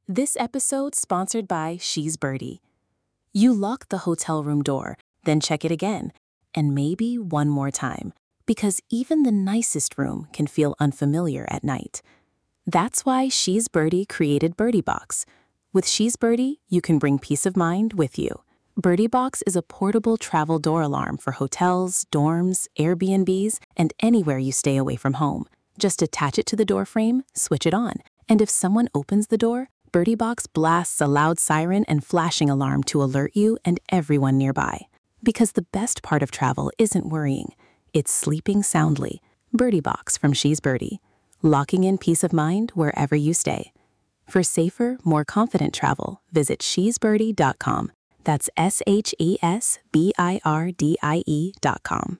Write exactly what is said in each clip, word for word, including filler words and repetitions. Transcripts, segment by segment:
This episode sponsored by She's Birdie. You lock the hotel room door, then check it again, and maybe one more time, because even the nicest room can feel unfamiliar at night. That's why She's Birdie created Birdie Box. With She's Birdie, you can bring peace of mind with you. Birdie Box is a portable travel door alarm for hotels, dorms, Airbnbs, and anywhere you stay away from home. Just attach it to the door frame, switch it on, and if someone opens the door, Birdie Box blasts a loud siren and flashing alarm to alert you and everyone nearby. Because the best part of travel isn't worrying, it's sleeping soundly. Birdie Box from She's Birdie, locking in peace of mind wherever you stay. For safer, more confident travel, visit she's birdie dot com. That's S H E S B I R D I E dot com.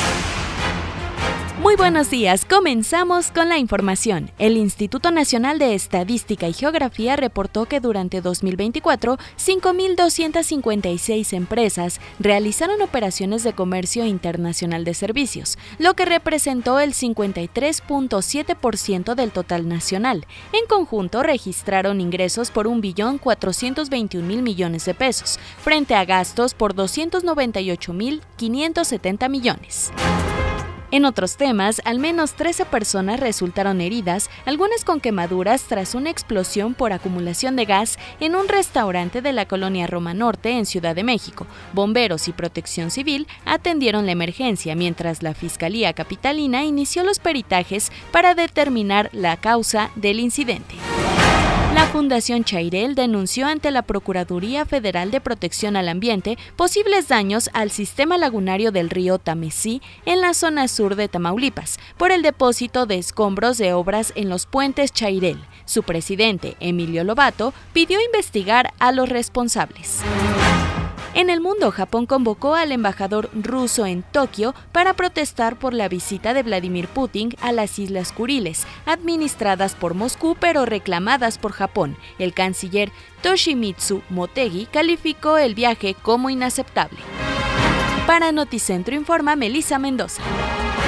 Muy buenos días, comenzamos con la información. El Instituto Nacional de Estadística y Geografía reportó que durante dos mil veinticuatro, cinco mil doscientas cincuenta y seis empresas realizaron operaciones de comercio internacional de servicios, lo que representó el cincuenta y tres punto siete por ciento del total nacional. En conjunto, registraron ingresos por un billón cuatrocientos veintiún mil millones de pesos, frente a gastos por doscientos noventa y ocho mil quinientos setenta millones. En otros temas, al menos trece personas resultaron heridas, algunas con quemaduras tras una explosión por acumulación de gas en un restaurante de la colonia Roma Norte en Ciudad de México. Bomberos y Protección Civil atendieron la emergencia, mientras la Fiscalía Capitalina inició los peritajes para determinar la causa del incidente. La Fundación Chairel denunció ante la Procuraduría Federal de Protección al Ambiente posibles daños al sistema lagunario del río Tamesí en la zona sur de Tamaulipas por el depósito de escombros de obras en los puentes Chairel. Su presidente, Emilio Lobato, pidió investigar a los responsables. En el mundo, Japón convocó al embajador ruso en Tokio para protestar por la visita de Vladimir Putin a las Islas Kuriles, administradas por Moscú pero reclamadas por Japón. El canciller Toshimitsu Motegi calificó el viaje como inaceptable. Para Noticentro informa Melissa Mendoza.